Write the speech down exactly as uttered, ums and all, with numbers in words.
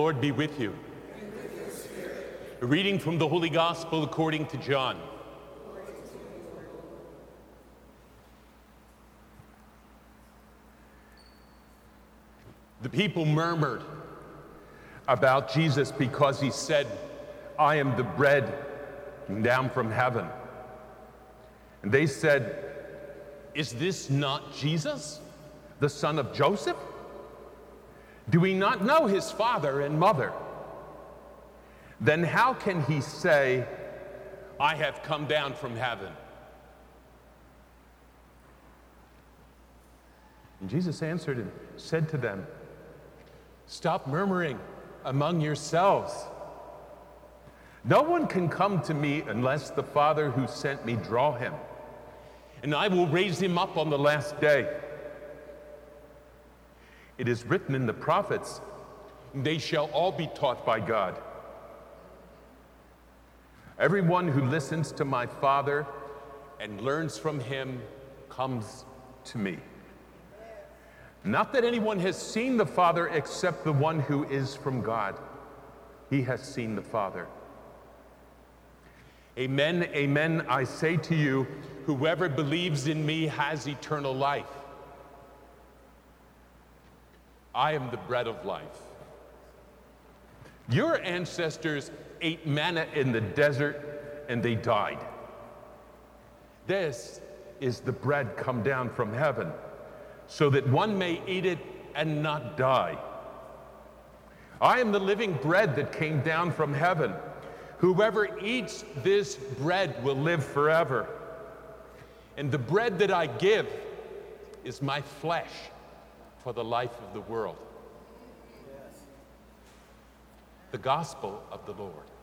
Lord be with you. And with your spirit. A reading from the Holy Gospel according to John. The people murmured about Jesus because he said, I am the bread down from heaven. And they said, is this not Jesus, the son of Joseph? Do we not know his father and mother? Then how can he say, I have come down from heaven? And Jesus answered and said to them, stop murmuring among yourselves. No one can come to me unless the Father who sent me draw him, and I will raise him up on the last day. It is written in the prophets, they shall all be taught by God. Everyone who listens to my Father and learns from him comes to me. Not that anyone has seen the Father except the one who is from God. He has seen the Father. Amen, amen, I say to you, whoever believes in me has eternal life. I am the bread of life. Your ancestors ate manna in the desert and they died. This is the bread come down from heaven, so that one may eat it and not die. I am the living bread that came down from heaven. Whoever eats this bread will live forever. And the bread that I give is my flesh for the life of the world. The gospel of the Lord.